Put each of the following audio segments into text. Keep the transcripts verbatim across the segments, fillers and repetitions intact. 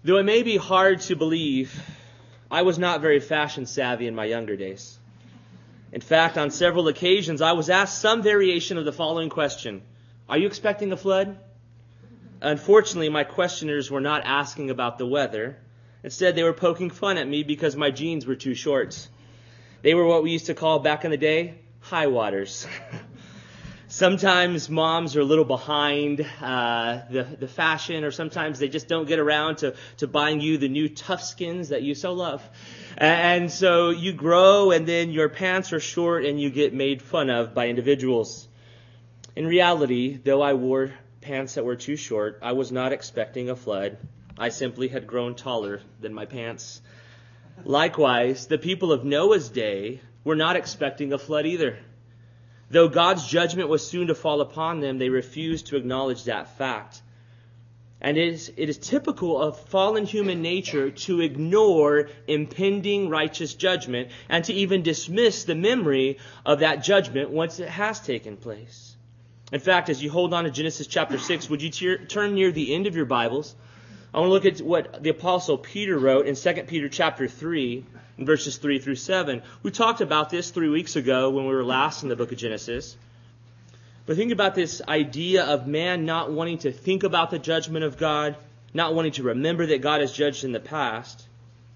Though it may be hard to believe, I was not very fashion savvy in my younger days. In fact, on several occasions, I was asked some variation of the following question: are you expecting a flood? Unfortunately, my questioners were not asking about the weather. Instead, they were poking fun at me because my jeans were too short. They were what we used to call back in the day, high waters. Sometimes moms are a little behind uh, the, the fashion, or sometimes they just don't get around to, to buying you the new tough skins that you so love. And so you grow, and then your pants are short, and you get made fun of by individuals. In reality, though I wore pants that were too short, I was not expecting a flood. I simply had grown taller than my pants. Likewise, the people of Noah's day were not expecting a flood either. Though God's judgment was soon to fall upon them, they refused to acknowledge that fact. And it is, it is typical of fallen human nature to ignore impending righteous judgment and to even dismiss the memory of that judgment once it has taken place. In fact, as you hold on to Genesis chapter six, would you ter- turn near the end of your Bibles? I want to look at what the Apostle Peter wrote in Second Peter chapter three, in verses three through seven. We talked about this three weeks ago when we were last in the book of Genesis. But think about this idea of man not wanting to think about the judgment of God, not wanting to remember that God has judged in the past.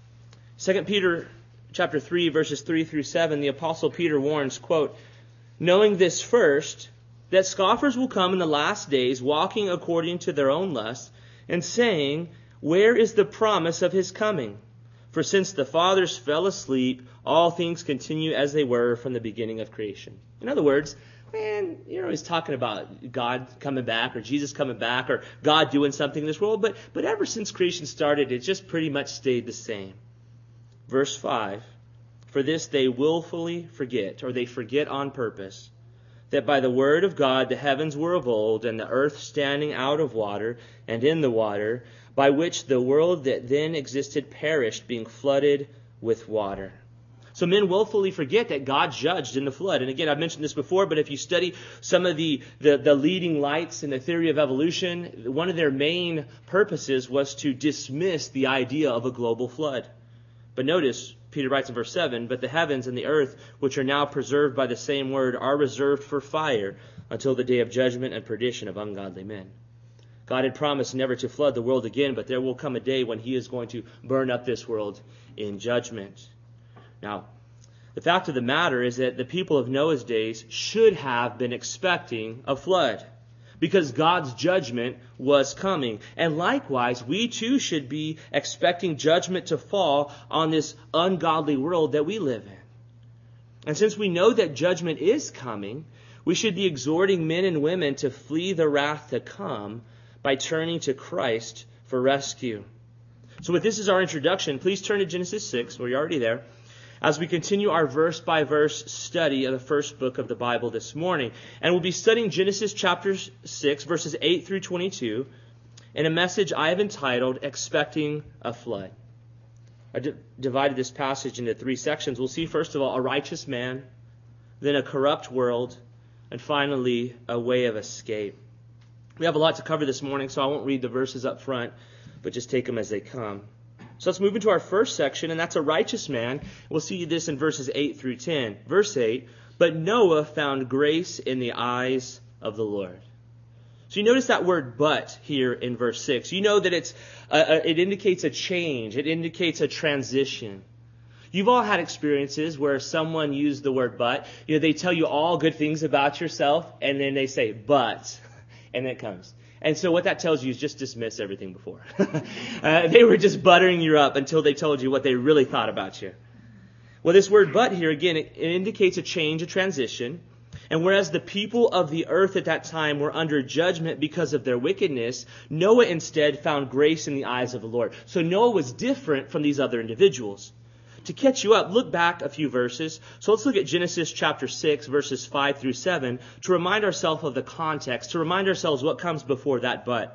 Second Peter chapter three, verses three through seven, the Apostle Peter warns, quote, "Knowing this first, that scoffers will come in the last days, walking according to their own lusts, and saying, 'Where is the promise of his coming? For since the fathers fell asleep, all things continue as they were from the beginning of creation.'" In other words, man, you're always talking about God coming back or Jesus coming back or God doing something in this world, but, but ever since creation started, it just pretty much stayed the same. Verse five, "For this they willfully forget," or they forget on purpose, "that by the word of God the heavens were of old, and the earth standing out of water and in the water, by which the world that then existed perished, being flooded with water." So men willfully forget that God judged in the flood. And again, I've mentioned this before, but if you study some of the, the, the leading lights in the theory of evolution, one of their main purposes was to dismiss the idea of a global flood. But notice, Peter writes in verse seven, "But the heavens and the earth, which are now preserved by the same word, are reserved for fire until the day of judgment and perdition of ungodly men." God had promised never to flood the world again, but there will come a day when he is going to burn up this world in judgment. Now, the fact of the matter is that the people of Noah's days should have been expecting a flood, because God's judgment was coming. And likewise, we too should be expecting judgment to fall on this ungodly world that we live in. And since we know that judgment is coming, we should be exhorting men and women to flee the wrath to come by turning to Christ for rescue. So with this as our introduction, please turn to Genesis six, where you're already there, as we continue our verse-by-verse study of the first book of the Bible this morning. And we'll be studying Genesis chapter six, verses eight through twenty-two, in a message I have entitled, "Expecting a Flood." I d- divided this passage into three sections. We'll see, first of all, a righteous man, then a corrupt world, and finally, a way of escape. We have a lot to cover this morning, so I won't read the verses up front, but just take them as they come. So let's move into our first section, and that's a righteous man. We'll see this in verses eight through ten. Verse eight, "But Noah found grace in the eyes of the Lord." So you notice that word "but" here in verse six. You know that it's uh, it indicates a change. It indicates a transition. You've all had experiences where someone used the word "but." You know, they tell you all good things about yourself, and then they say "but," and then it comes. And so what that tells you is just dismiss everything before. uh, they were just buttering you up until they told you what they really thought about you. Well, this word "but" here, again, it, it indicates a change, a transition. And whereas the people of the earth at that time were under judgment because of their wickedness, Noah instead found grace in the eyes of the Lord. So Noah was different from these other individuals. To catch you up, look back a few verses. So let's look at Genesis chapter six, verses five through seven, to remind ourselves of the context, to remind ourselves what comes before that "but."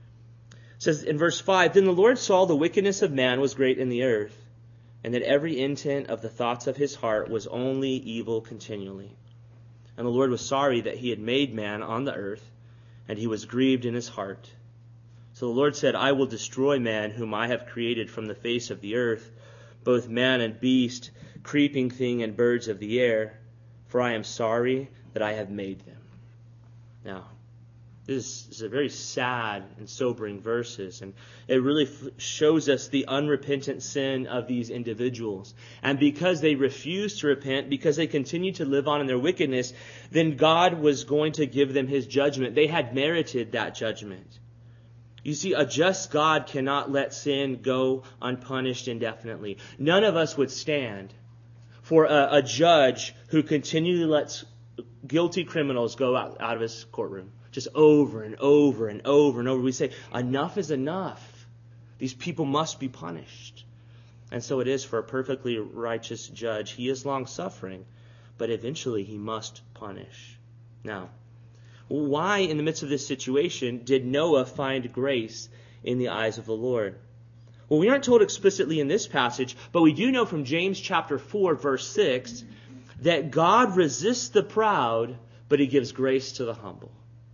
It says in verse five, "Then the Lord saw the wickedness of man was great in the earth, and that every intent of the thoughts of his heart was only evil continually. And the Lord was sorry that he had made man on the earth, and he was grieved in his heart. So the Lord said, I will destroy man whom I have created from the face of the earth, both man and beast, creeping thing and birds of the air, for I am sorry that I have made them. Now, this is a very sad and sobering verses, and it really f- shows us the unrepentant sin of these individuals. And because they refused to repent, because they continued to live on in their wickedness, then God was going to give them his judgment. They had merited that judgment. You see, a just God cannot let sin go unpunished indefinitely. None of us would stand for a, a judge who continually lets guilty criminals go out, out of his courtroom. Just over and over and over and over. We say, enough is enough. These people must be punished. And so it is for a perfectly righteous judge. He is long-suffering, but eventually he must punish. Now, why in the midst of this situation did Noah find grace in the eyes of the Lord? Well, we aren't told explicitly in this passage, but we do know from James chapter four, verse six, that God resists the proud, but he gives grace to the humble.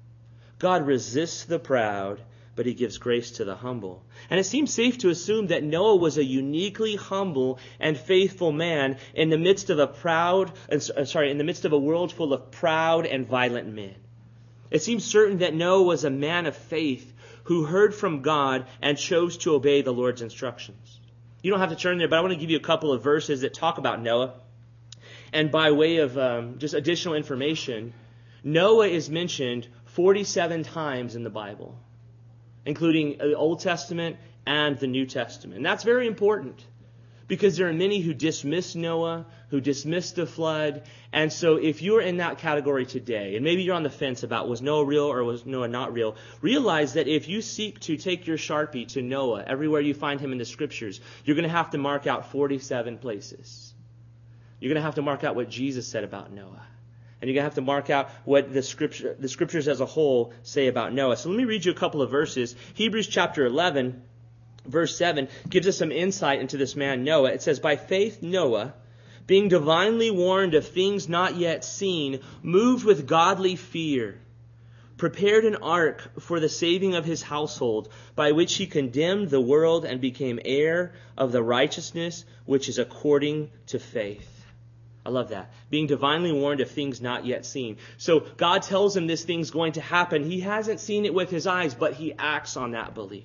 God resists the proud, but he gives grace to the humble. And it seems safe to assume that Noah was a uniquely humble and faithful man in the midst of a proud, uh, sorry, in the midst of a world full of proud and violent men. It seems certain that Noah was a man of faith who heard from God and chose to obey the Lord's instructions. You don't have to turn there, but I want to give you a couple of verses that talk about Noah. And by way of um, just additional information, Noah is mentioned forty-seven times in the Bible, including the Old Testament and the New Testament. And that's very important because there are many who dismiss Noah, who dismiss the flood. And so if you're in that category today, and maybe you're on the fence about was Noah real or was Noah not real, realize that if you seek to take your Sharpie to Noah, everywhere you find him in the Scriptures, you're going to have to mark out forty-seven places. You're going to have to mark out what Jesus said about Noah. And you're going to have to mark out what the scripture, the scriptures as a whole say about Noah. So let me read you a couple of verses. Hebrews chapter eleven, verse seven, gives us some insight into this man Noah. It says, by faith Noah, being divinely warned of things not yet seen, moved with godly fear, prepared an ark for the saving of his household, by which he condemned the world and became heir of the righteousness which is according to faith. I love that. Being divinely warned of things not yet seen. So God tells him this thing's going to happen. He hasn't seen it with his eyes, but he acts on that belief.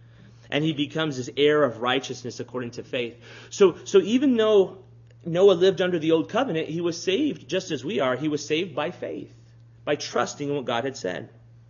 And he becomes his heir of righteousness according to faith. So, so even though Noah lived under the old covenant, he was saved just as we are. He was saved by faith, by trusting in what God had said.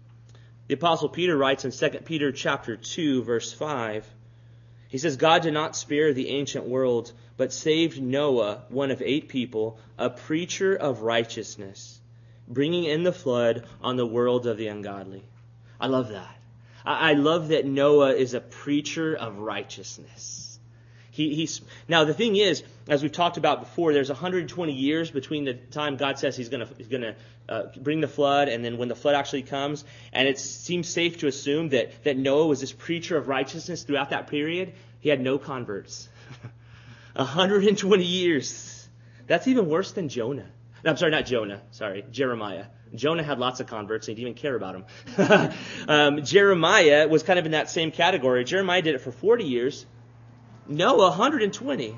The Apostle Peter writes in Second Peter chapter two, verse five, he says, God did not spare the ancient world, but saved Noah, one of eight people, a preacher of righteousness, bringing in the flood on the world of the ungodly. I love that. I love that Noah is a preacher of righteousness. He, he's now the thing is, as we've talked about before, there's one hundred twenty years between the time God says He's going to He's going to uh, bring the flood and then when the flood actually comes. And it seems safe to assume that that Noah was this preacher of righteousness throughout that period. He had no converts. one hundred twenty years. That's even worse than Jonah. No, I'm sorry, not Jonah. Sorry, Jeremiah. Jonah had lots of converts, and he didn't even care about them. um, Jeremiah was kind of in that same category. Jeremiah did it for forty years. Noah, one hundred twenty.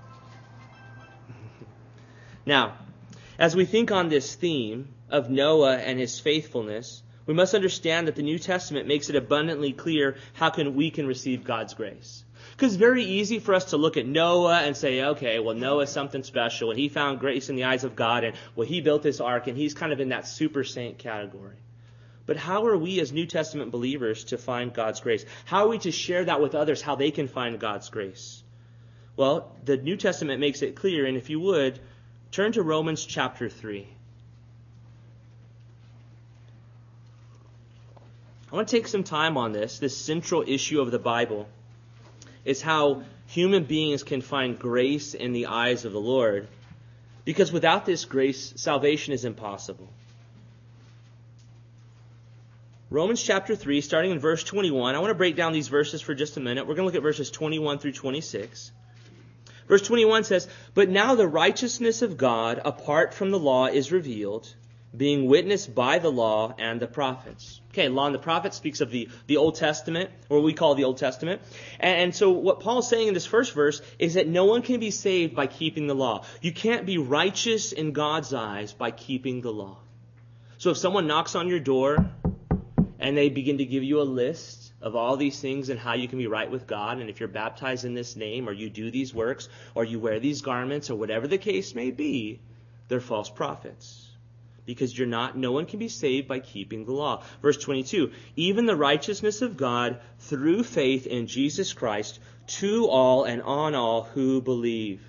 Now, as we think on this theme of Noah and his faithfulness, we must understand that the New Testament makes it abundantly clear how can we can receive God's grace. Because it's very easy for us to look at Noah and say, okay, well, Noah's something special, and he found grace in the eyes of God, and well, he built this ark, and he's kind of in that super saint category. But how are we as New Testament believers to find God's grace? How are we to share that with others, how they can find God's grace? Well, the New Testament makes it clear, and if you would, turn to Romans chapter three. I want to take some time on this, this central issue of the Bible. Is how human beings can find grace in the eyes of the Lord. Because without this grace, salvation is impossible. Romans chapter three, starting in verse twenty-one. I want to break down these verses for just a minute. We're going to look at verses twenty-one through twenty-six. Verse twenty-one says, but now the righteousness of God apart from the law is revealed, being witnessed by the law and the prophets. Okay, law and the prophets speaks of the, the Old Testament, or what we call the Old Testament. And, and so what Paul's saying in this first verse is that no one can be saved by keeping the law. You can't be righteous in God's eyes by keeping the law. So if someone knocks on your door and they begin to give you a list of all these things and how you can be right with God, and if you're baptized in this name, or you do these works, or you wear these garments, or whatever the case may be, they're false prophets. Because you're not, no one can be saved by keeping the law. Verse twenty-two, even the righteousness of God through faith in Jesus Christ to all and on all who believe.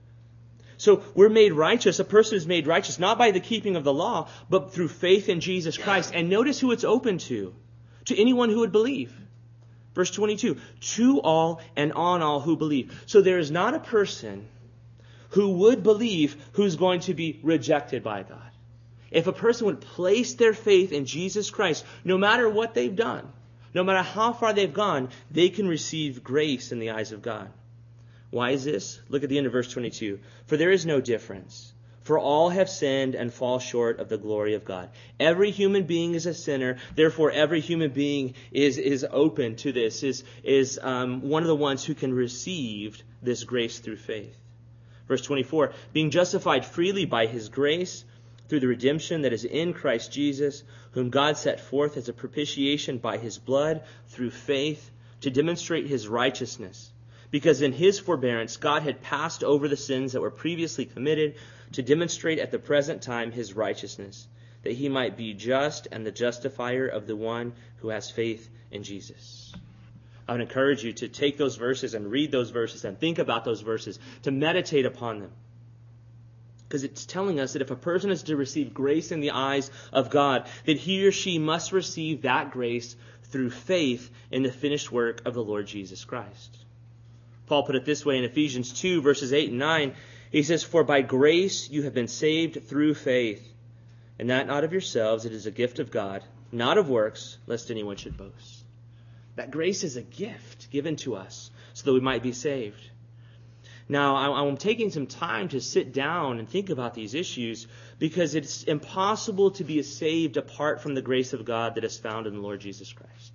So we're made righteous, a person is made righteous, not by the keeping of the law, but through faith in Jesus Christ. And notice who it's open to. To anyone who would believe. Verse twenty-two, to all and on all who believe. So there is not a person who would believe who's going to be rejected by God. If a person would place their faith in Jesus Christ, no matter what they've done, no matter how far they've gone, they can receive grace in the eyes of God. Why is this? Look at the end of verse twenty-two. For there is no difference. For all have sinned and fall short of the glory of God. Every human being is a sinner. Therefore, every human being is, is open to this, is, is um, one of the ones who can receive this grace through faith. Verse twenty-four, being justified freely by his grace, through the redemption that is in Christ Jesus, whom God set forth as a propitiation by his blood through faith to demonstrate his righteousness. Because in his forbearance God had passed over the sins that were previously committed to demonstrate at the present time his righteousness, that he might be just and the justifier of the one who has faith in Jesus. I would encourage you to take those verses and read those verses and think about those verses, to meditate upon them. Because it's telling us that if a person is to receive grace in the eyes of God, that he or she must receive that grace through faith in the finished work of the Lord Jesus Christ. Paul put it this way in Ephesians two, verses eight and nine. He says, for by grace you have been saved through faith, and that not of yourselves, it is a gift of God, not of works, lest anyone should boast. That grace is a gift given to us so that we might be saved. Now, I'm taking some time to sit down and think about these issues because it's impossible to be saved apart from the grace of God that is found in the Lord Jesus Christ.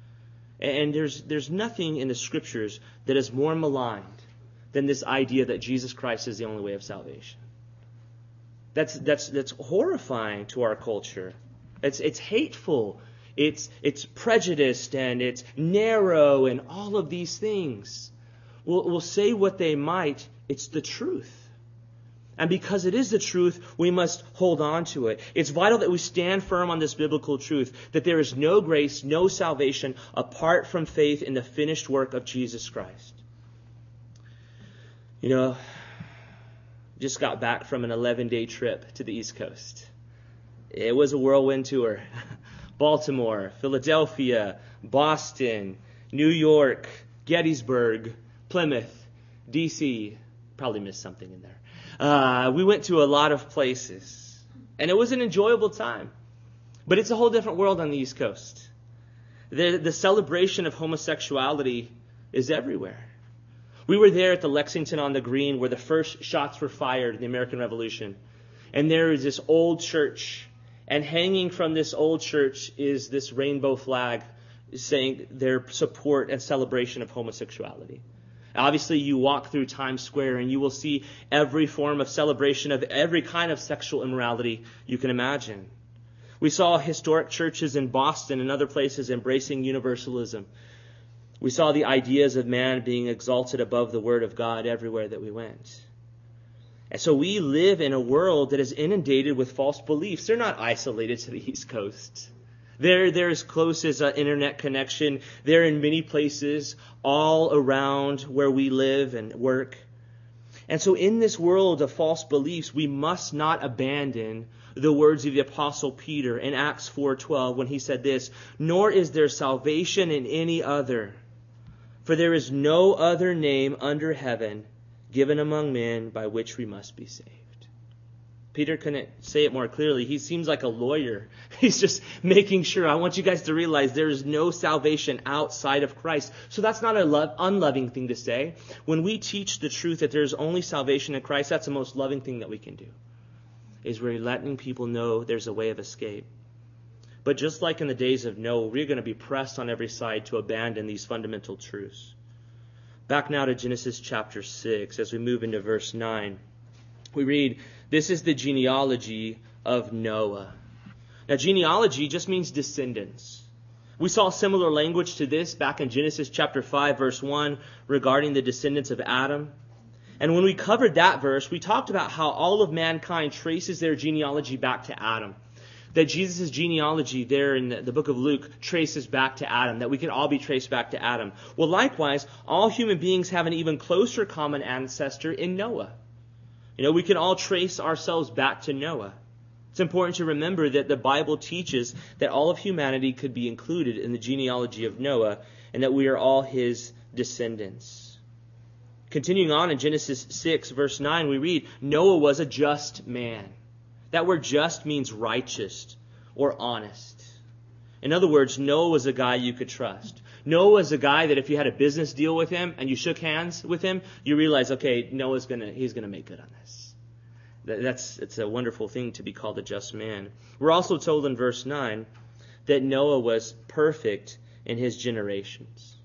And there's there's nothing in the Scriptures that is more maligned than this idea that Jesus Christ is the only way of salvation. That's that's that's horrifying to our culture. It's it's hateful. It's it's prejudiced and it's narrow and all of these things. Will will say what they might, it's the truth. And because it is the truth, we must hold on to it. It's vital that we stand firm on this biblical truth, that there is no grace, no salvation apart from faith in the finished work of Jesus Christ. You know, just got back from an eleven-day trip to the East Coast. It was a whirlwind tour. Baltimore, Philadelphia, Boston, New York, Gettysburg, Plymouth, D C Probably missed something in there. Uh, we went to a lot of places. And it was an enjoyable time. But it's a whole different world on the East Coast. The, the celebration of homosexuality is everywhere. We were there at the Lexington on the Green where the first shots were fired in the American Revolution. And there is this old church. And hanging from this old church is this rainbow flag saying their support and celebration of homosexuality. Obviously, you walk through Times Square and you will see every form of celebration of every kind of sexual immorality you can imagine. We saw historic churches in Boston and other places embracing universalism. We saw the ideas of man being exalted above the Word of God everywhere that we went. And so we live in a world that is inundated with false beliefs. They're not isolated to the East Coast. They're, they're as close as an internet connection. They're in many places all around where we live and work. And so in this world of false beliefs, we must not abandon the words of the Apostle Peter in Acts four twelve when he said this, nor is there salvation in any other, for there is no other name under heaven given among men by which we must be saved. Peter couldn't say it more clearly. He seems like a lawyer. He's just making sure. I want you guys to realize there is no salvation outside of Christ. So that's not a love, unloving thing to say. When we teach the truth that there's only salvation in Christ, that's the most loving thing that we can do. is we're letting people know there's a way of escape. But just like in the days of Noah, we're going to be pressed on every side to abandon these fundamental truths. Back now to Genesis chapter six, as we move into verse nine. We read, "This is the genealogy of Noah." Now, genealogy just means descendants. We saw similar language to this back in Genesis chapter five, verse one, regarding the descendants of Adam. And when we covered that verse, we talked about how all of mankind traces their genealogy back to Adam. That Jesus' genealogy there in the book of Luke traces back to Adam. That we can all be traced back to Adam. Well, likewise, all human beings have an even closer common ancestor in Noah. You know, we can all trace ourselves back to Noah. It's important to remember that the Bible teaches that all of humanity could be included in the genealogy of Noah, and that we are all his descendants. Continuing on in Genesis six, verse nine, we read, "Noah was a just man." That word just means righteous or honest. In other words, Noah was a guy you could trust. Noah was a guy that if you had a business deal with him and you shook hands with him, you realize, okay, Noah's gonna he's gonna make good on this. That's it's a wonderful thing to be called a just man. We're also told in verse nine that Noah was perfect in his generations.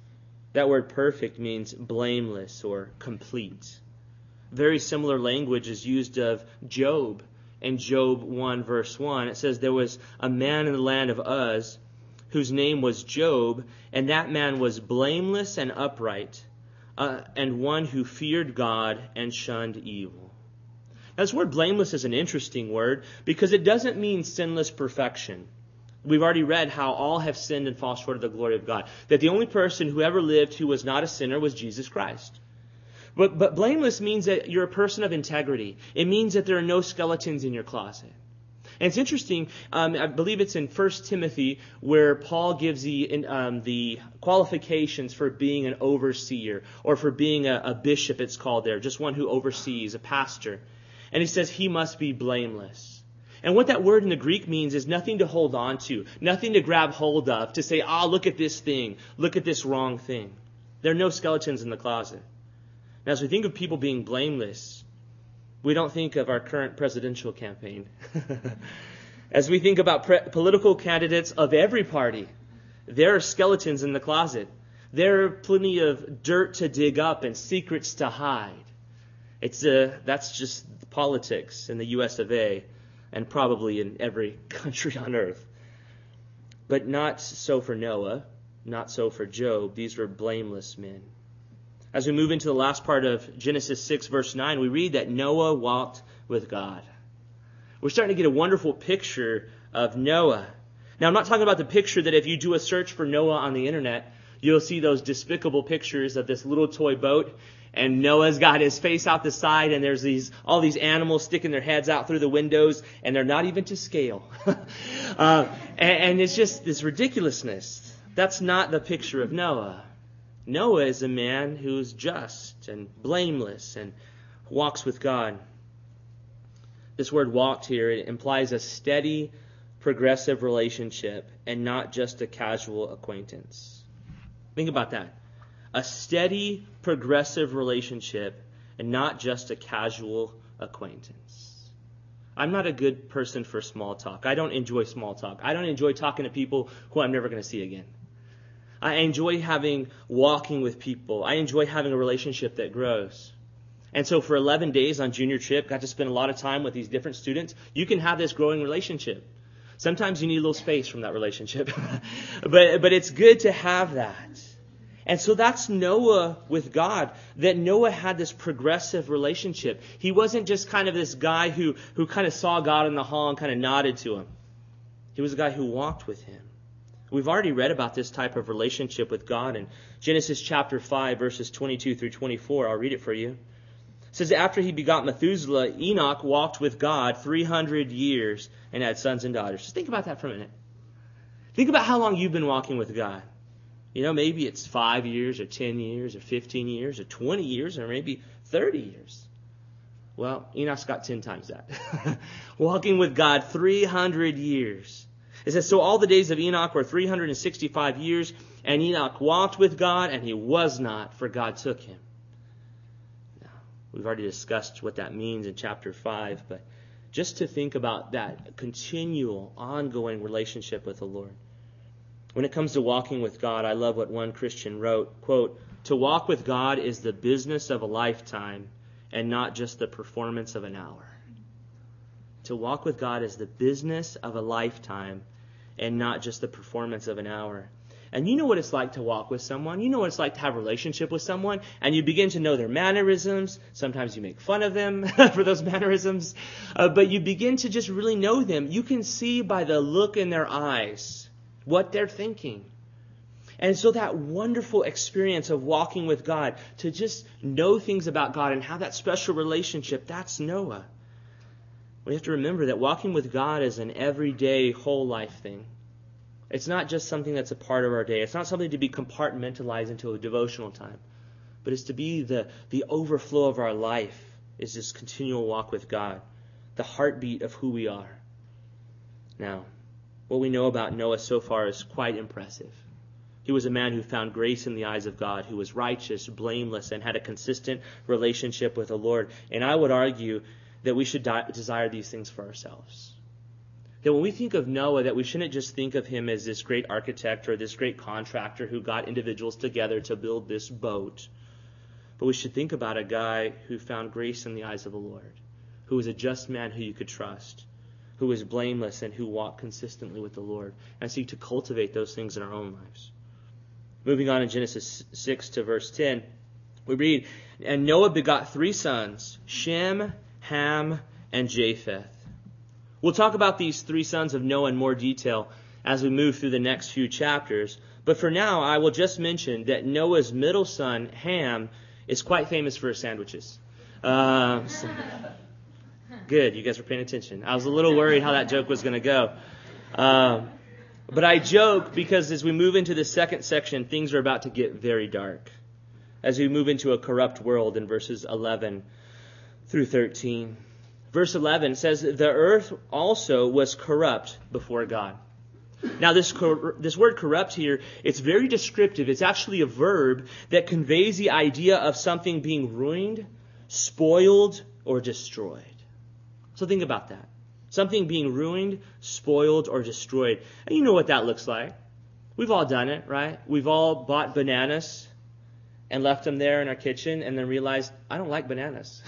That word perfect means blameless or complete. Very similar language is used of Job. In Job one, verse one, it says, "There was a man in the land of Uz whose name was Job, and that man was blameless and upright, uh, and one who feared God and shunned evil." Now, this word blameless is an interesting word because it doesn't mean sinless perfection. We've already read how all have sinned and fall short of the glory of God. That the only person who ever lived who was not a sinner was Jesus Christ. But, but blameless means that you're a person of integrity. It means that there are no skeletons in your closet. And it's interesting, um, I believe it's in First Timothy where Paul gives the um, the qualifications for being an overseer, or for being a, a bishop, it's called there, just one who oversees, a pastor. And he says he must be blameless. And what that word in the Greek means is nothing to hold on to, nothing to grab hold of, to say, ah, look at this thing, look at this wrong thing. There are no skeletons in the closet. Now, as we think of people being blameless, we don't think of our current presidential campaign. As we think about pre- political candidates of every party, there are skeletons in the closet. There are plenty of dirt to dig up and secrets to hide. It's uh, that's just politics in the U S of A, and probably in every country on earth. But not so for Noah, not so for Job. These were blameless men. As we move into the last part of Genesis six, verse nine, we read that Noah walked with God. We're starting to get a wonderful picture of Noah. Now, I'm not talking about the picture that if you do a search for Noah on the internet, you'll see those despicable pictures of this little toy boat, and Noah's got his face out the side, and there's these all these animals sticking their heads out through the windows, and they're not even to scale. uh, and, and it's just this ridiculousness. That's not the picture of Noah. Noah is a man who's just and blameless and walks with God. This word walked here, it implies a steady, progressive relationship and not just a casual acquaintance. Think about that. A steady, progressive relationship and not just a casual acquaintance. I'm not a good person for small talk. I don't enjoy small talk. I don't enjoy talking to people who I'm never going to see again. I enjoy having, walking with people. I enjoy having a relationship that grows. And so for eleven days on junior trip, got to spend a lot of time with these different students. You can have this growing relationship. Sometimes you need a little space from that relationship. but, but it's good to have that. And so that's Noah with God, that Noah had this progressive relationship. He wasn't just kind of this guy who, who kind of saw God in the hall and kind of nodded to him. He was a guy who walked with him. We've already read about this type of relationship with God in Genesis chapter five, verses twenty-two through twenty-four. I'll read it for you. It says, after he begot Methuselah, Enoch walked with God three hundred years and had sons and daughters. Just think about that for a minute. Think about how long you've been walking with God. You know, maybe it's five years or ten years or fifteen years or twenty years or maybe thirty years. Well, Enoch's got ten times that. Walking with God three hundred years. It says, so all the days of Enoch were three hundred sixty-five years, and Enoch walked with God, and he was not, for God took him. Now, we've already discussed what that means in chapter five, but just to think about that continual, ongoing relationship with the Lord. When it comes to walking with God, I love what one Christian wrote, quote, "To walk with God is the business of a lifetime and not just the performance of an hour." To walk with God is the business of a lifetime and not just the performance of an hour. And you know what it's like to walk with someone. You know what it's like to have a relationship with someone, and you begin to know their mannerisms. Sometimes you make fun of them for those mannerisms, uh, but you begin to just really know them. You can see by the look in their eyes what they're thinking. And so that wonderful experience of walking with God, to just know things about God and have that special relationship, that's Noah. We have to remember that walking with God is an everyday, whole life thing. It's not just something that's a part of our day. It's not something to be compartmentalized into a devotional time. But it's to be the, the overflow of our life, is this continual walk with God, the heartbeat of who we are. Now, what we know about Noah so far is quite impressive. He was a man who found grace in the eyes of God, who was righteous, blameless, and had a consistent relationship with the Lord. And I would argue that we should di- desire these things for ourselves. That when we think of Noah, that we shouldn't just think of him as this great architect or this great contractor who got individuals together to build this boat. But we should think about a guy who found grace in the eyes of the Lord, who was a just man who you could trust, who was blameless and who walked consistently with the Lord, and seek to cultivate those things in our own lives. Moving on in Genesis six to verse ten, we read, "And Noah begot three sons, Shem, Ham, and Japheth." We'll talk about these three sons of Noah in more detail as we move through the next few chapters. But for now, I will just mention that Noah's middle son, Ham, is quite famous for his sandwiches. Uh, so, good, you guys were paying attention. I was a little worried how that joke was going to go. Um, but I joke because as we move into the second section, things are about to get very dark. As we move into a corrupt world in verses eleven through thirteen. Verse eleven says, "The earth also was corrupt before God." Now this cor- this word corrupt here, it's very descriptive. It's actually a verb that conveys the idea of something being ruined, spoiled, or destroyed. So think about that. Something being ruined, spoiled, or destroyed. And you know what that looks like. We've all done it, right? We've all bought bananas and left them there in our kitchen and then realized, I don't like bananas.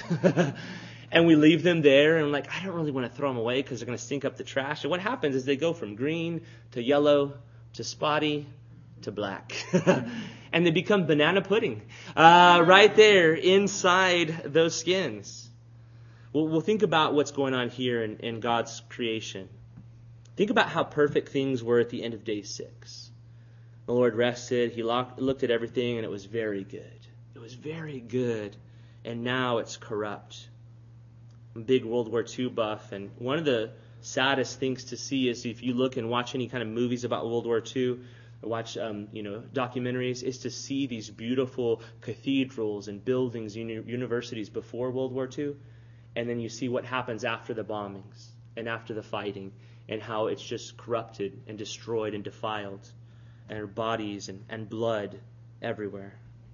And we leave them there, and I'm like, I don't really want to throw them away because they're going to stink up the trash. And what happens is they go from green to yellow to spotty to black. And they become banana pudding uh, right there inside those skins. Well, we'll think about what's going on here in, in God's creation. Think about how perfect things were at the end of day six. The Lord rested. He locked, looked at everything, and it was very good. It was very good. And now it's corrupt. I'm a big World War Two buff, and one of the saddest things to see is if you look and watch any kind of movies about World War Two, or watch um, you know documentaries, is to see these beautiful cathedrals and buildings, uni- universities before World War Two, and then you see what happens after the bombings and after the fighting, and how it's just corrupted and destroyed and defiled, and bodies and, and blood everywhere.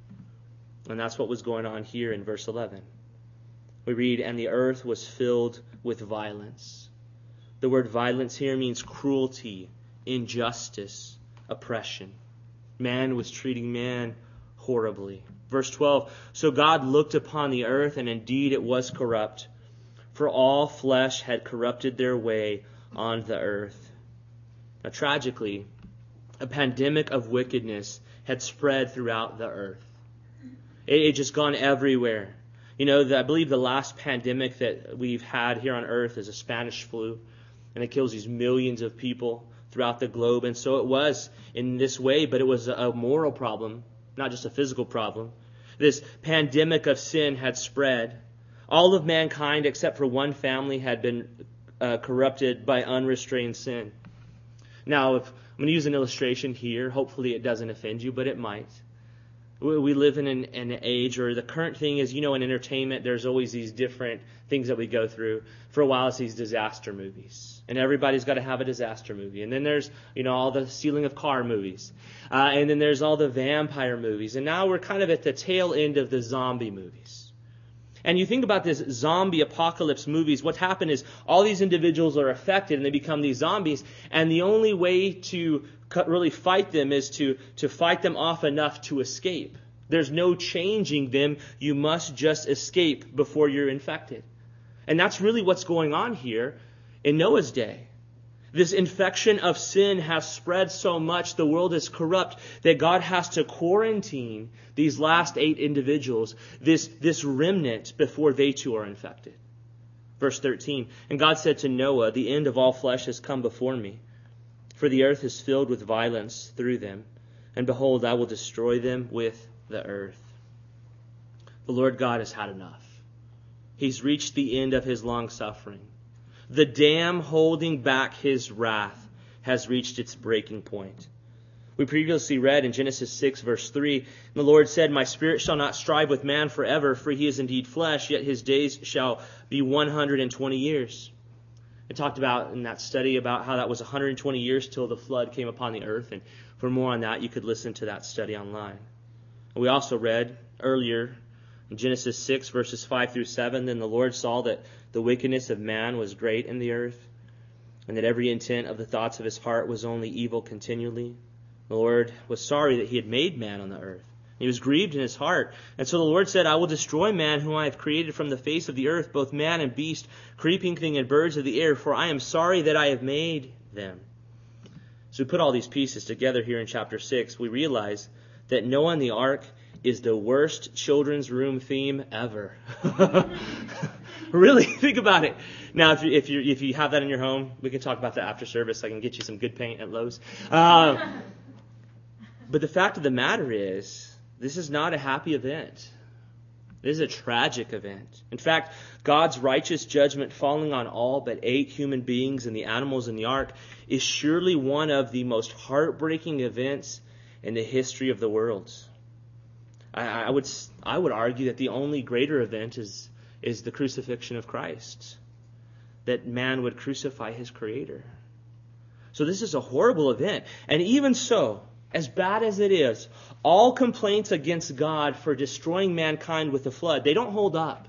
And that's what was going on here in verse eleven. We read, "And the earth was filled with violence." The word violence here means cruelty, injustice, oppression. Man was treating man horribly. Verse twelve, "So God looked upon the earth, and indeed it was corrupt, for all flesh had corrupted their way on the earth." Now, tragically, a pandemic of wickedness had spread throughout the earth. It had just gone everywhere. You know, the, I believe the last pandemic that we've had here on earth is a Spanish flu, and it kills these millions of people throughout the globe. And so it was in this way, but it was a, a moral problem, not just a physical problem. This pandemic of sin had spread. All of mankind, except for one family, had been uh, corrupted by unrestrained sin. Now, if, I'm going to use an illustration here. Hopefully it doesn't offend you, but it might. We live in an, an age, or the current thing is, you know, in entertainment, there's always these different things that we go through. For a while, it's these disaster movies. And everybody's got to have a disaster movie. And then there's, you know, all the stealing of car movies. Uh, and then there's all the vampire movies. And now we're kind of at the tail end of the zombie movies. And you think about this zombie apocalypse movies, what's happened is all these individuals are affected and they become these zombies, and the only way to really fight them is to, to fight them off enough to escape. There's no changing them. You must just escape before you're infected. And that's really what's going on here in Noah's day. This infection of sin has spread so much, the world is corrupt, that God has to quarantine these last eight individuals, this, this remnant, before they too are infected. Verse thirteen, and God said to Noah, the end of all flesh has come before me, for the earth is filled with violence through them, and behold, I will destroy them with the earth. The Lord God has had enough. He's reached the end of his long suffering. The dam holding back his wrath has reached its breaking point. We previously read in Genesis six, verse three, the Lord said, my spirit shall not strive with man forever, for he is indeed flesh, yet his days shall be one hundred twenty years. I talked about in that study about how that was one hundred twenty years till the flood came upon the earth. And for more on that, you could listen to that study online. And we also read earlier in Genesis six, verses five through seven, then the Lord saw that the wickedness of man was great in the earth, and that every intent of the thoughts of his heart was only evil continually. The Lord was sorry that he had made man on the earth. He was grieved in his heart. And so the Lord said, I will destroy man whom I have created from the face of the earth, both man and beast, creeping thing and birds of the air, for I am sorry that I have made them. So we put all these pieces together here in chapter six. We realize that Noah and the ark is the worst children's room theme ever. Really, think about it. Now, if you, if you if you have that in your home, we can talk about that after service. I can get you some good paint at Lowe's. Uh, but the fact of the matter is, this is not a happy event. This is a tragic event. In fact, God's righteous judgment falling on all but eight human beings and the animals in the ark is surely one of the most heartbreaking events in the history of the world. I, I would I would argue that the only greater event is is the crucifixion of Christ, that man would crucify his Creator. So this is a horrible event. And even so, as bad as it is, all complaints against God for destroying mankind with the flood, they don't hold up.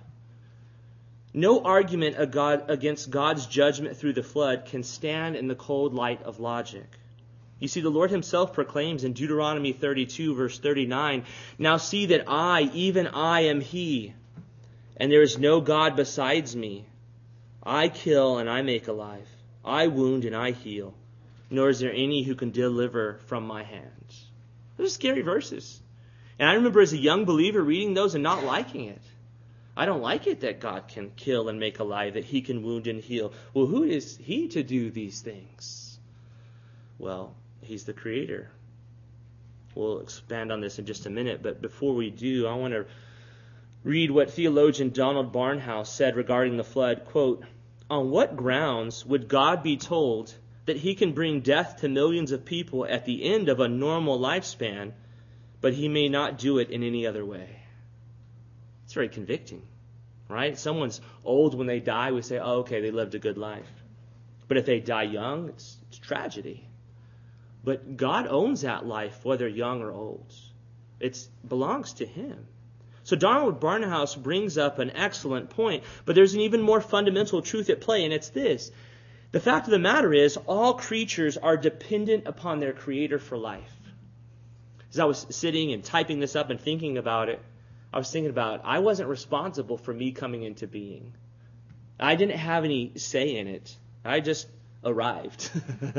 No argument against God's judgment through the flood can stand in the cold light of logic. You see, the Lord himself proclaims in Deuteronomy thirty-two, verse thirty-nine, now see that I, even I, am he, and there is no God besides me. I kill and I make alive. I wound and I heal. Nor is there any who can deliver from my hands. Those are scary verses. And I remember as a young believer reading those and not liking it. I don't like it that God can kill and make alive, that he can wound and heal. Well, who is he to do these things? Well, he's the Creator. We'll expand on this in just a minute, but before we do, I want to read what theologian Donald Barnhouse said regarding the flood. Quote, on what grounds would God be told that he can bring death to millions of people at the end of a normal lifespan, but he may not do it in any other way? It's very convicting, right? Someone's old when they die, we say, oh, okay, they lived a good life. But if they die young, it's, it's tragedy. But God owns that life, whether young or old. It belongs to him. So Donald Barnhouse brings up an excellent point, but there's an even more fundamental truth at play, and it's this. The fact of the matter is, all creatures are dependent upon their Creator for life. As I was sitting and typing this up and thinking about it, I was thinking about, I wasn't responsible for me coming into being. I didn't have any say in it. I just arrived.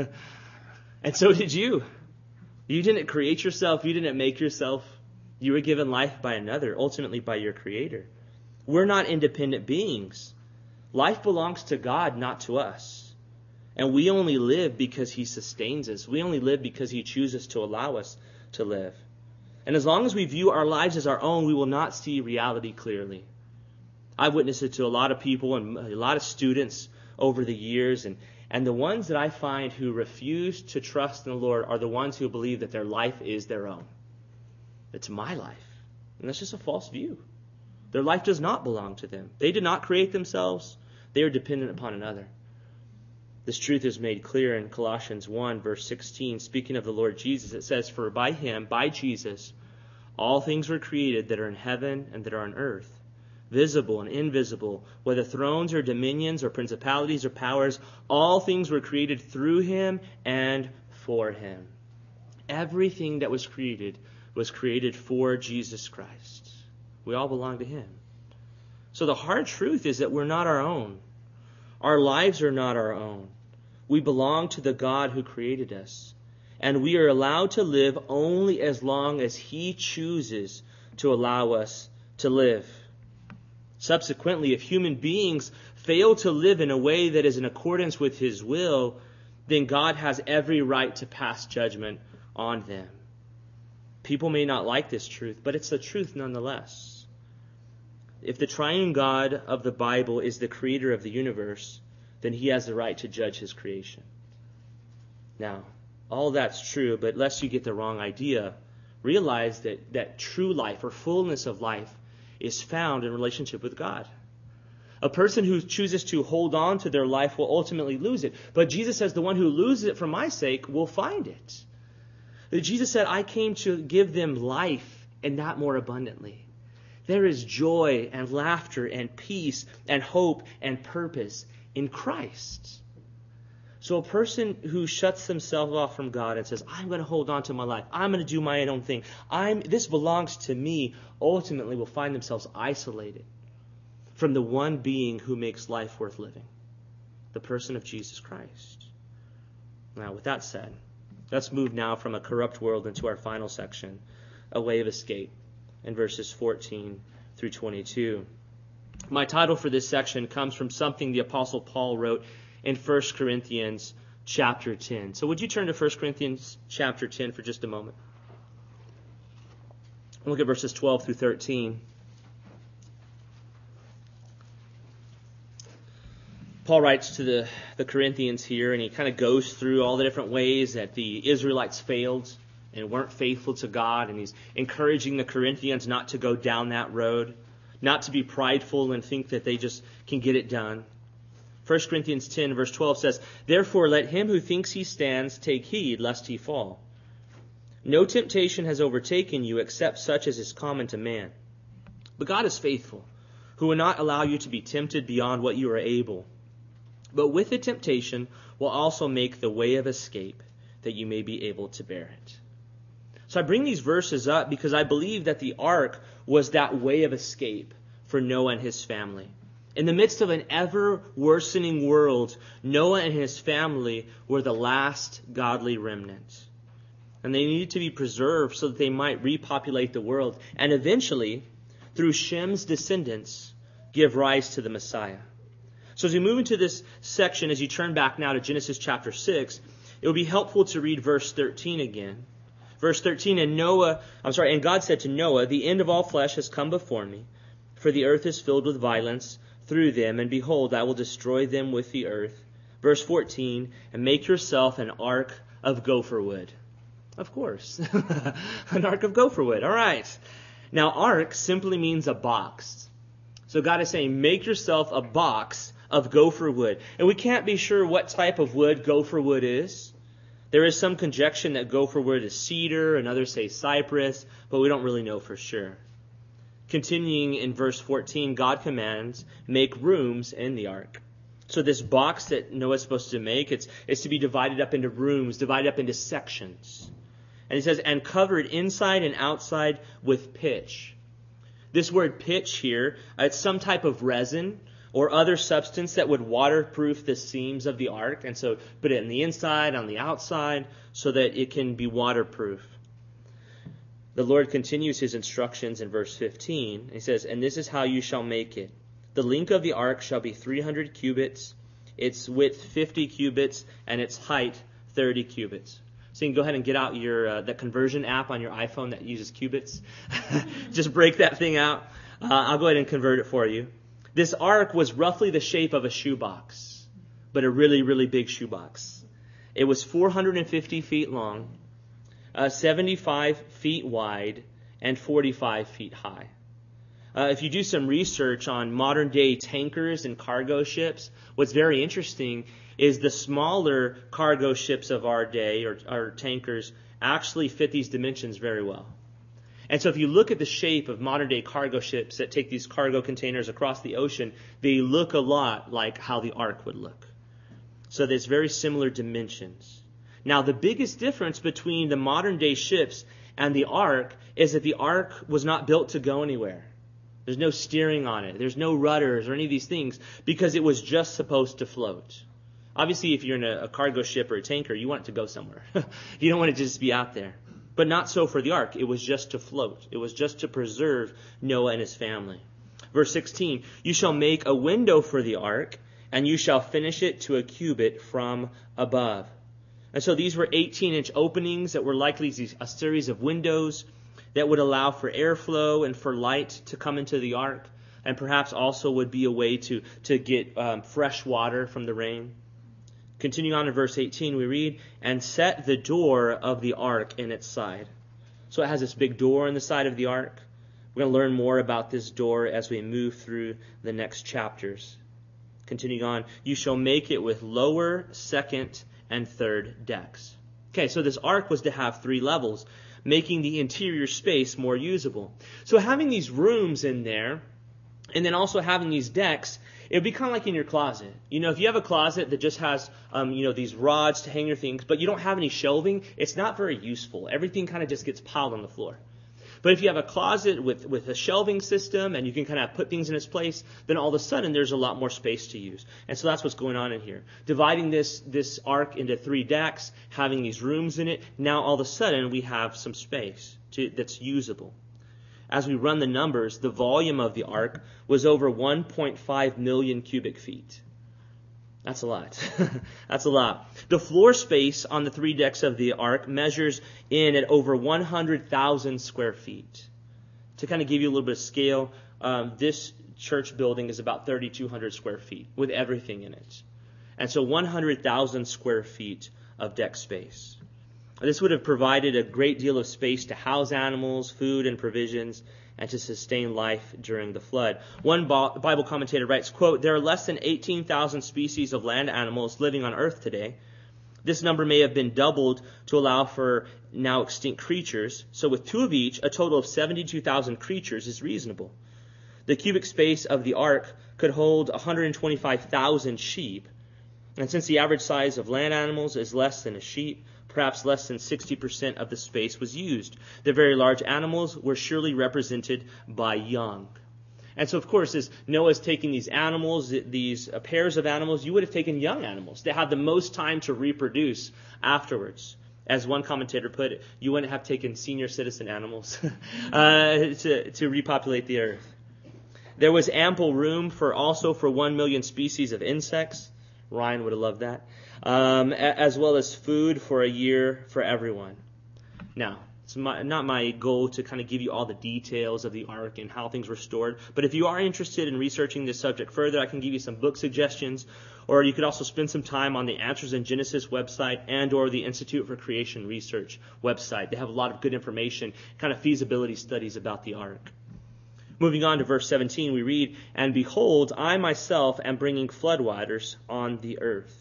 And so did you. You didn't create yourself. You didn't make yourself. You were given life by another, ultimately by your Creator. We're not independent beings. Life belongs to God, not to us. And we only live because he sustains us. We only live because he chooses to allow us to live. And as long as we view our lives as our own, we will not see reality clearly. I've witnessed it to a lot of people and a lot of students over the years. And, and the ones that I find who refuse to trust in the Lord are the ones who believe that their life is their own. It's my life. And that's just a false view. Their life does not belong to them. They did not create themselves. They are dependent upon another. This truth is made clear in Colossians one, verse sixteen. Speaking of the Lord Jesus, it says, for by him, by Jesus, all things were created that are in heaven and that are on earth, visible and invisible, whether thrones or dominions or principalities or powers, all things were created through him and for him. Everything that was created was created for Jesus Christ. We all belong to him. So the hard truth is that we're not our own. Our lives are not our own. We belong to the God who created us. And we are allowed to live only as long as he chooses to allow us to live. Subsequently, if human beings fail to live in a way that is in accordance with his will, then God has every right to pass judgment on them. People may not like this truth, but it's the truth nonetheless. If the triune God of the Bible is the creator of the universe, then he has the right to judge his creation. Now, all that's true, but lest you get the wrong idea, realize that, that true life or fullness of life is found in relationship with God. A person who chooses to hold on to their life will ultimately lose it. But Jesus says the one who loses it for my sake will find it. Jesus said, I came to give them life and that more abundantly. There is joy and laughter and peace and hope and purpose in Christ. So a person who shuts themselves off from God and says, I'm going to hold on to my life, I'm going to do my own thing, I'm this belongs to me, ultimately will find themselves isolated from the one being who makes life worth living, the person of Jesus Christ. Now, with that said, let's move now from a corrupt world into our final section, a way of escape, in verses fourteen through twenty-two. My title for this section comes from something the Apostle Paul wrote in First Corinthians chapter ten. So would you turn to First Corinthians chapter ten for just a moment? Look at verses twelve through thirteen. Paul writes to the, the Corinthians here, and he kind of goes through all the different ways that the Israelites failed and weren't faithful to God, and he's encouraging the Corinthians not to go down that road, not to be prideful and think that they just can get it done. First Corinthians ten verse twelve says, Therefore let him who thinks he stands take heed lest he fall. No temptation has overtaken you except such as is common to man. But God is faithful, who will not allow you to be tempted beyond what you are able, but with the temptation will also make the way of escape, that you may be able to bear it. So I bring these verses up because I believe that the ark was that way of escape for Noah and his family. In the midst of an ever-worsening world, Noah and his family were the last godly remnant. And they needed to be preserved so that they might repopulate the world and eventually, through Shem's descendants, give rise to the Messiah. So as we move into this section, as you turn back now to Genesis chapter six, it will be helpful to read verse thirteen again. Verse thirteen, and Noah, I'm sorry, and God said to Noah, The end of all flesh has come before me, for the earth is filled with violence through them, and behold, I will destroy them with the earth. Verse fourteen, and make yourself an ark of gopher wood. Of course, an ark of gopher wood. All right. Now, ark simply means a box. So God is saying, make yourself a box of gopher wood. And we can't be sure what type of wood gopher wood is. There is some conjecture that gopher wood is cedar, and others say cypress, but we don't really know for sure. Continuing in verse fourteen, God commands, make rooms in the ark. So this box that Noah's supposed to make, it's, it's to be divided up into rooms, divided up into sections. And he says, and covered inside and outside with pitch. This word pitch here, it's some type of resin or other substance that would waterproof the seams of the ark. And so put it on the inside, on the outside, so that it can be waterproof. The Lord continues his instructions in verse fifteen. He says, and this is how you shall make it. The length of the ark shall be three hundred cubits, its width fifty cubits, and its height thirty cubits. So you can go ahead and get out your uh, the conversion app on your iPhone that uses cubits. Just break that thing out. Uh, I'll go ahead and convert it for you. This ark was roughly the shape of a shoebox, but a really, really big shoebox. It was four hundred fifty feet long, uh, seventy-five feet wide, and forty-five feet high. Uh, if you do some research on modern day tankers and cargo ships, what's very interesting is the smaller cargo ships of our day, or, or tankers, actually fit these dimensions very well. And so if you look at the shape of modern day cargo ships that take these cargo containers across the ocean, they look a lot like how the ark would look. So there's very similar dimensions. Now the biggest difference between the modern day ships and the ark is that the ark was not built to go anywhere. There's no steering on it. There's no rudders or any of these things because it was just supposed to float. Obviously, if you're in a, a cargo ship or a tanker, you want it to go somewhere. You don't want it to just be out there. But not so for the ark. It was just to float. It was just to preserve Noah and his family. Verse sixteen, you shall make a window for the ark, and you shall finish it to a cubit from above. And so these were eighteen-inch openings that were likely a series of windows that would allow for airflow and for light to come into the ark, and perhaps also would be a way to, to get um, fresh water from the rain. Continuing on in verse eighteen, we read, and set the door of the ark in its side. So it has this big door in the side of the ark. We're going to learn more about this door as we move through the next chapters. Continuing on, you shall make it with lower, second, and third decks. Okay, so this ark was to have three levels, making the interior space more usable. So having these rooms in there, and then also having these decks, it would be kind of like in your closet. You know, if you have a closet that just has, um, you know, these rods to hang your things, but you don't have any shelving, it's not very useful. Everything kind of just gets piled on the floor. But if you have a closet with, with a shelving system and you can kind of put things in its place, then all of a sudden there's a lot more space to use. And so that's what's going on in here. Dividing this, this ark into three decks, having these rooms in it, now all of a sudden we have some space to, that's usable. As we run the numbers, the volume of the ark was over one point five million cubic feet. That's a lot. That's a lot. The floor space on the three decks of the ark measures in at over one hundred thousand square feet. To kind of give you a little bit of scale, um, this church building is about three thousand two hundred square feet with everything in it. And so one hundred thousand square feet of deck space. This would have provided a great deal of space to house animals, food, and provisions, and to sustain life during the flood. One Bible commentator writes, quote, there are less than eighteen thousand species of land animals living on earth today. This number may have been doubled to allow for now extinct creatures. So with two of each, a total of seventy-two thousand creatures is reasonable. The cubic space of the ark could hold one hundred twenty-five thousand sheep. And since the average size of land animals is less than a sheep, perhaps less than sixty percent of the space was used. The very large animals were surely represented by young. And so, of course, as Noah's taking these animals, these pairs of animals, you would have taken young animals that had the most time to reproduce afterwards. As one commentator put it, you wouldn't have taken senior citizen animals uh, to, to repopulate the earth. There was ample room for also for one million species of insects. Ryan would have loved that. Um, as well as food for a year for everyone. Now, it's my, not my goal to kind of give you all the details of the ark and how things were stored, but if you are interested in researching this subject further, I can give you some book suggestions, or you could also spend some time on the Answers in Genesis website and or the Institute for Creation Research website. They have a lot of good information, kind of feasibility studies about the ark. Moving on to verse seventeen, we read, and behold, I myself am bringing floodwaters on the earth.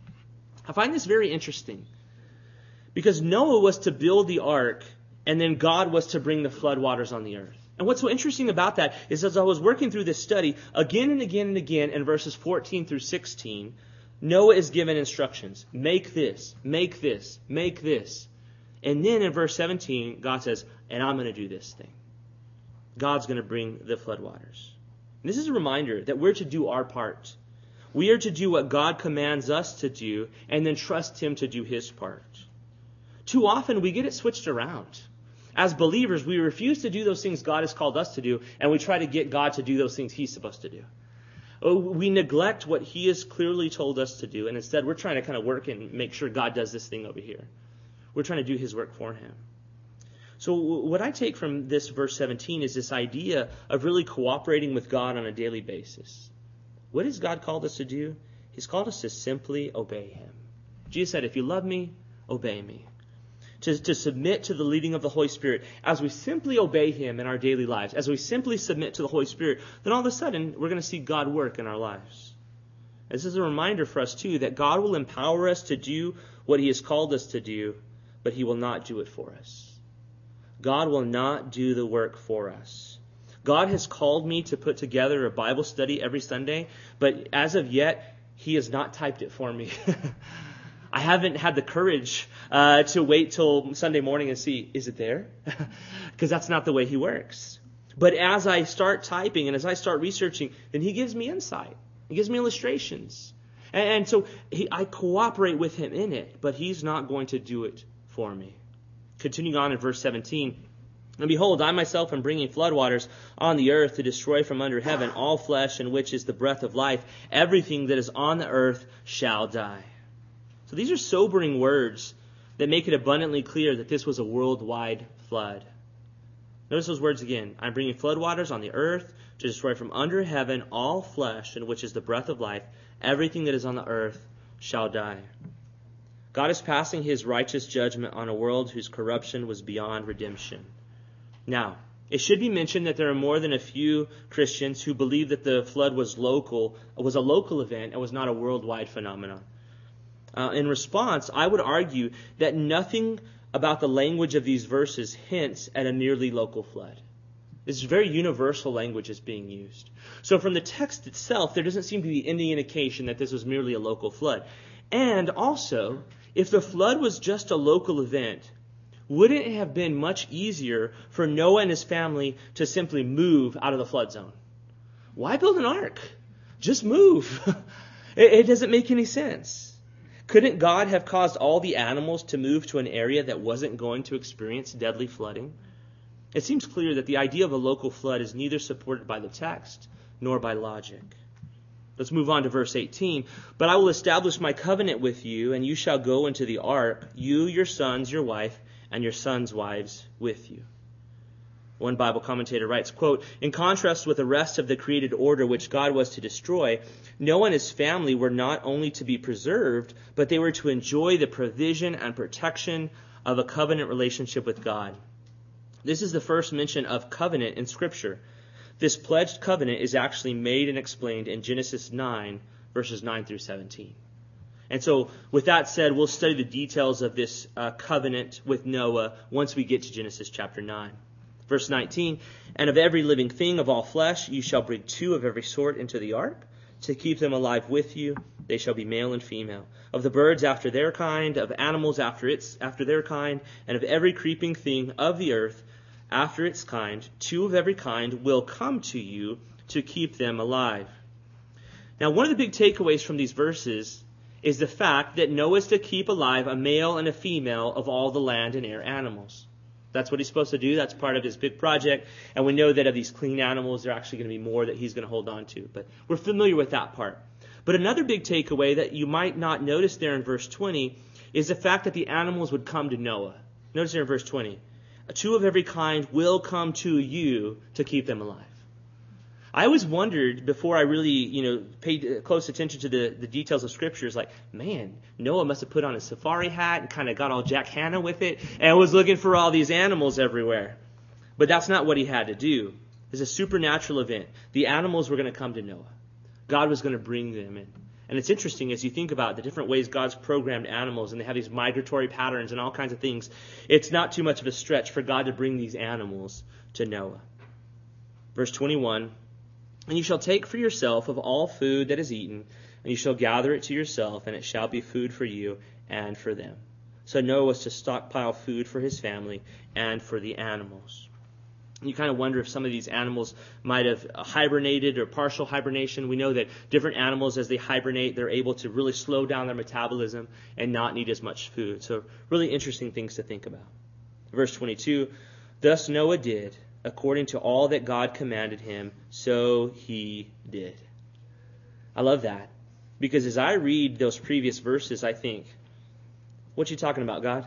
I find this very interesting because Noah was to build the ark and then God was to bring the floodwaters on the earth. And what's so interesting about that is as I was working through this study, again and again and again in verses fourteen through sixteen, Noah is given instructions. Make this, make this, make this. And then in verse seventeen, God says, and I'm going to do this thing. God's going to bring the floodwaters. And this is a reminder that we're to do our part. We are to do what God commands us to do and then trust Him to do His part. Too often we get it switched around. As believers, we refuse to do those things God has called us to do, and we try to get God to do those things He's supposed to do. We neglect what He has clearly told us to do, and instead we're trying to kind of work and make sure God does this thing over here. We're trying to do His work for Him. So what I take from this verse seventeen is this idea of really cooperating with God on a daily basis. What has God called us to do? He's called us to simply obey Him. Jesus said, if you love me, obey me. To, to submit to the leading of the Holy Spirit. As we simply obey Him in our daily lives, as we simply submit to the Holy Spirit, then all of a sudden we're going to see God work in our lives. This is a reminder for us too that God will empower us to do what He has called us to do, but He will not do it for us. God will not do the work for us. God has called me to put together a Bible study every Sunday, but as of yet, He has not typed it for me. I haven't had the courage uh, to wait till Sunday morning and see, is it there? Because that's not the way He works. But as I start typing and as I start researching, then He gives me insight. He gives me illustrations. And, and so he, I cooperate with Him in it, but He's not going to do it for me. Continuing on in verse seventeen, and behold, I myself am bringing floodwaters on the earth to destroy from under heaven all flesh, in which is the breath of life. Everything that is on the earth shall die. So these are sobering words that make it abundantly clear that this was a worldwide flood. Notice those words again. I'm bringing floodwaters on the earth to destroy from under heaven all flesh, in which is the breath of life. Everything that is on the earth shall die. God is passing His righteous judgment on a world whose corruption was beyond redemption. Now, it should be mentioned that there are more than a few Christians who believe that the flood was local, was a local event and was not a worldwide phenomenon. Uh, in response, I would argue that nothing about the language of these verses hints at a merely local flood. This is very universal language is being used. So from the text itself, there doesn't seem to be any indication that this was merely a local flood. And also, if the flood was just a local event, wouldn't it have been much easier for Noah and his family to simply move out of the flood zone? Why build an ark? Just move. it, it doesn't make any sense. Couldn't God have caused all the animals to move to an area that wasn't going to experience deadly flooding? It seems clear that the idea of a local flood is neither supported by the text nor by logic. Let's move on to verse eighteen. But I will establish my covenant with you, and you shall go into the ark, you, your sons, your wife, and your sons' wives with you. One Bible commentator writes, quote, in contrast with the rest of the created order which God was to destroy, Noah and his family were not only to be preserved, but they were to enjoy the provision and protection of a covenant relationship with God. This is the first mention of covenant in Scripture. This pledged covenant is actually made and explained in Genesis nine, verses nine through seventeen. And so, with that said, we'll study the details of this uh, covenant with Noah once we get to Genesis chapter nine. Verse nineteen, and of every living thing of all flesh you shall bring two of every sort into the ark, to keep them alive with you. They shall be male and female. Of the birds after their kind, of animals after its after their kind, and of every creeping thing of the earth after its kind, two of every kind will come to you to keep them alive. Now, one of the big takeaways from these verses is the fact that Noah is to keep alive a male and a female of all the land and air animals. That's what he's supposed to do. That's part of his big project. And we know that of these clean animals, there are actually going to be more that he's going to hold on to. But we're familiar with that part. But another big takeaway that you might not notice there in verse twenty is the fact that the animals would come to Noah. Notice there in verse twenty. Two of every kind will come to you to keep them alive. I always wondered before I really, you know, paid close attention to the, the details of Scriptures, like, man, Noah must have put on a safari hat and kind of got all Jack Hanna with it and was looking for all these animals everywhere. But that's not what he had to do. It's a supernatural event. The animals were going to come to Noah. God was going to bring them in. And it's interesting as you think about the different ways God's programmed animals, and they have these migratory patterns and all kinds of things. It's not too much of a stretch for God to bring these animals to Noah. Verse twenty-one, and you shall take for yourself of all food that is eaten, and you shall gather it to yourself, and it shall be food for you and for them. So Noah was to stockpile food for his family and for the animals. You kind of wonder if some of these animals might have hibernated or partial hibernation. We know that different animals, as they hibernate, they're able to really slow down their metabolism and not need as much food. So really interesting things to think about. Verse twenty-two, thus Noah did, according to all that God commanded him, so he did. I love that. Because as I read those previous verses, I think, what you talking about, God?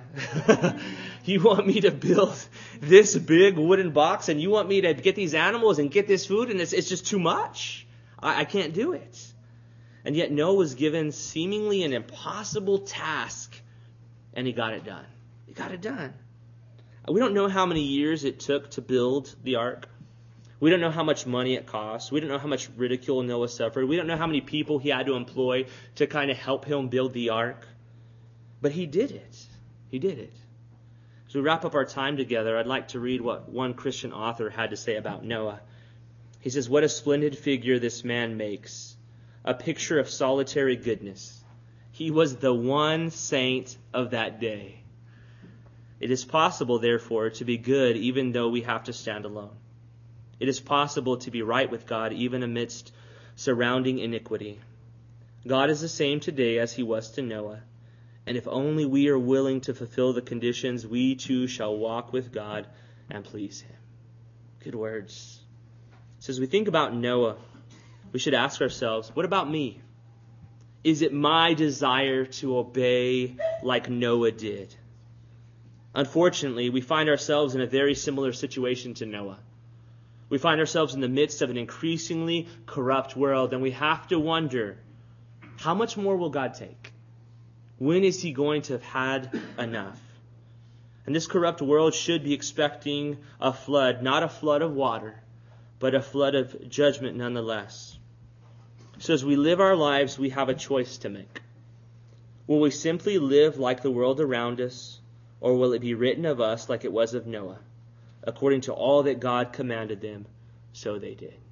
You want me to build this big wooden box and you want me to get these animals and get this food and it's, it's just too much. I, I can't do it. And yet Noah was given seemingly an impossible task and he got it done. He got it done. We don't know how many years it took to build the ark. We don't know how much money it cost. We don't know how much ridicule Noah suffered. We don't know how many people he had to employ to kind of help him build the ark. But he did it. He did it. There's we wrap up our time together, I'd like to read what one Christian author had to say about Noah. He says, "What a splendid figure this man makes, a picture of solitary goodness. He was the one saint of that day. It is possible, therefore, to be good even though we have to stand alone. It is possible to be right with God even amidst surrounding iniquity. God is the same today as he was to Noah, and if only we are willing to fulfill the conditions, we too shall walk with God and please him." Good words. So as we think about Noah, we should ask ourselves, what about me? Is it my desire to obey like Noah did? Unfortunately, we find ourselves in a very similar situation to Noah. We find ourselves in the midst of an increasingly corrupt world, and we have to wonder, how much more will God take? When is he going to have had enough? And this corrupt world should be expecting a flood, not a flood of water, but a flood of judgment nonetheless. So as we live our lives, we have a choice to make. Will we simply live like the world around us, or will it be written of us like it was of Noah? According to all that God commanded them, so they did.